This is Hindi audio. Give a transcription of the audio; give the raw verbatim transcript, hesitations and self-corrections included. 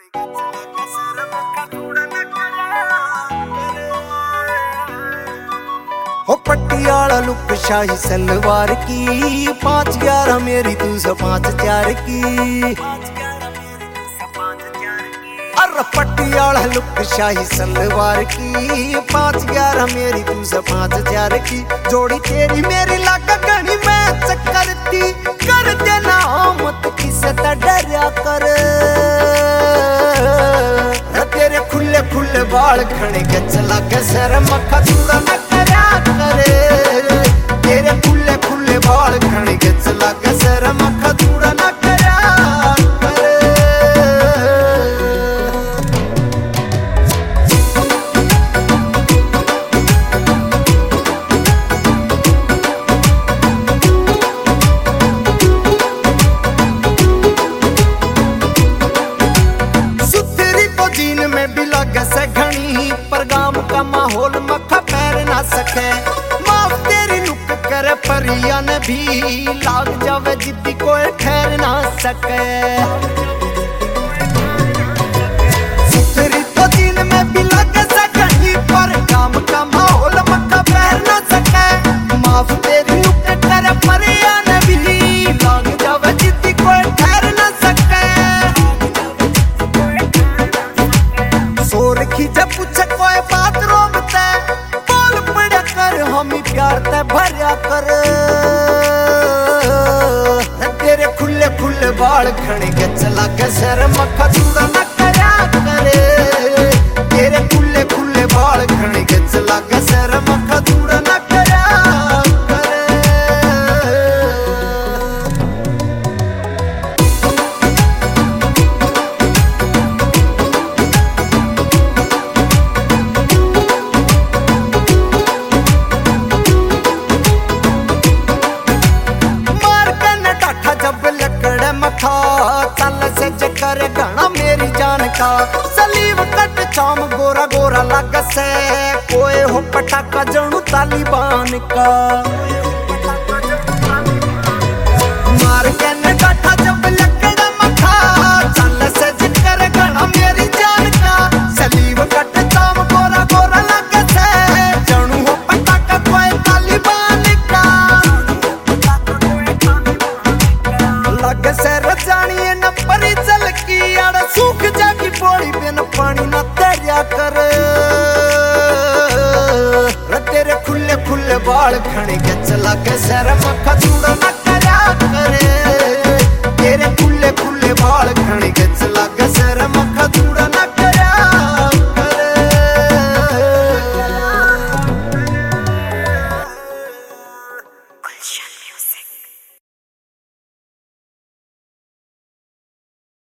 हो पटियाला लुक शाही सलवार की, पाँच ग्यारह मेरी तू सौ पाँच चार की। अरे पटियाला लुक शाही सलवार की, पाँच ग्यारह मेरी तू सौ पाँच चार की। जोड़ी तेरी मेरी लागा गणी मैच करती, कर देना मत किसे त डरा कर। तेरे खुले खुले बाल खड़े गच लगे सर मक्खा चूड़ा न करा करे। तेरे खुले खुले बाल खड़े गच लगे सर मक्खा चूड़ा न करा करे। सुथरी तो जीन में भी लगे से घनी, पर गांव का माहौल मक्खा पैर ना सके। माफ तेरी लुक करे परिया ने भी, लाग जावे जिद्दी कोई ठहर ना सके। सुथरी तो जीन में भी लगे से घनी, पर गांव का माहौल मक्खा पैर ना सके। माफ तेरी लुक करे परिया ने भी, लाग जावे जिद्दी कोई ठहर ना सके। सोर की जब पूछे कोई बात रोकते, बोल पड़ा कर हमी प्यार ते भरिया कर। तेरे खुले खुले बाल खड़े गच लगे सर मक्खा चूड़ा न करा करे। तेरे खुले खुले बाल खड़े गच लगे सर मक्खा चूड़ा न करा करे। चल से चक्कर गाना मेरी जान का, सलीब कट चाम गोरा गोरा लग से। कोई हो पटाखा जणू तालिबान का, मार के न डाठा जब लकड़ा मखा। चल से चक्कर गाना मेरी जान का, सलीब कट चाम गोरा गोरा लग से। जणू हो पटाखा कोई तालिबान का, लग से रजानी न परी चल की। आड़ सूख जागी बोली बिन पानी न तेरिया कर। तेरे खुले खुले बाल खड़े गच लगे सर मक्खा चूड़ा न करा करे।